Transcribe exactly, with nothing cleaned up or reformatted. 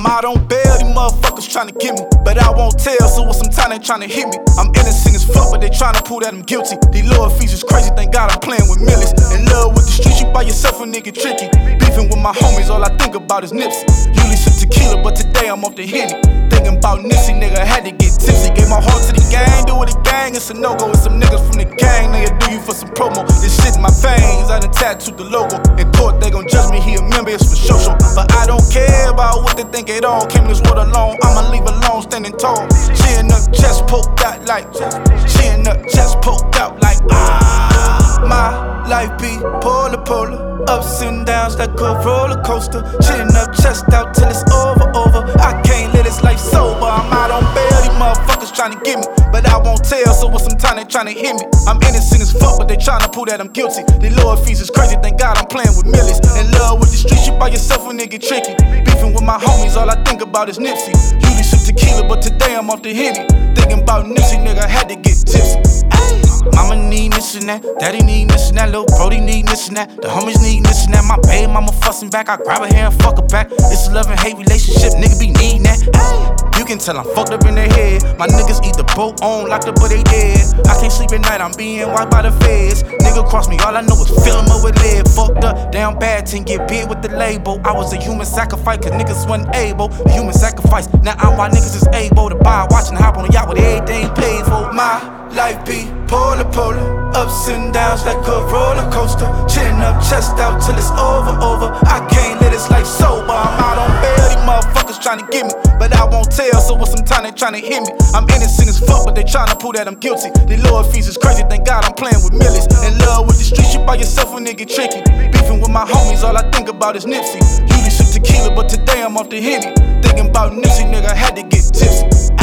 I'm out on bail, these motherfuckers tryna get me, but I won't tell, so with some time they tryna hit me. I'm innocent as fuck, but they tryna prove that I'm guilty. These lower fees is crazy, thank God I'm playing with millies. In love with the streets, you by yourself a nigga tricky. Beefing with my homies, all I think about is Nipsey. Usually some tequila, but today I'm off the Henny. Thinking about Nipsey, nigga, had to get tipsy. Gave my heart to the gang, do it a gang, it's a no-go. It's some niggas from the gang, nigga, do you for some promo. This shit in my veins, I done tattooed the logo. In court, they gon' judge me, he a member, it's for show show. But I don't care about what they think at all. Came in this world alone, I'ma leave alone, standing tall. She in her chest poked out like, she in her chest poked out like, ah. My life be polar polar, ups and downs like a roller coaster. Chin up, chest out till it's over, over. I can't live this life sober. I'm out on bail, these motherfuckers tryna get me, but I won't tell, so with some time they tryna hit me. I'm innocent as fuck, but they tryna prove that I'm guilty. The lower fees is crazy, thank God I'm playing with millies. In love with the streets, you by yourself a nigga tricky. Beefing with my homies, all I think about is Nipsey. Usually some tequila, but today I'm off the Henny. Thinking about Nipsey, nigga, had to get tipsy. Ay. Mama need this and that, daddy need this and that, lil' brody need this and that, the homies need this and that. My baby mama fussing back, I grab her hair and fuck her back. It's a love and hate relationship, nigga be needin' that. Ay. You can tell I'm fucked up in their head. My niggas eat the boat on, locked up but they dead. I can't sleep at night, I'm being wiped by the feds. Nigga cross me, all I know is fill 'em up with lead. Fucked up, down bad, ten get big with the label. I was a human sacrifice, cause niggas wasn't able. A human sacrifice, now I'm why niggas is able to buy, watch and hop on a yacht with everything paid for. My life be polar polar, ups and downs like a roller coaster. Chin up, chest out till it's over, over. I can't live this life sober. I'm out on bail, these motherfuckers tryna get me, but I won't tell, so with some time they tryna hit me. I'm innocent as fuck, but they tryna prove that I'm guilty. The lower fees is crazy, thank God I'm playing with millies. In love with the streets, you by yourself a nigga tricky. Beefing with my homies, all I think about is Nipsey. Usually some tequila, but today I'm off the Henny. Thinking about Nipsey, nigga, had to get tipsy.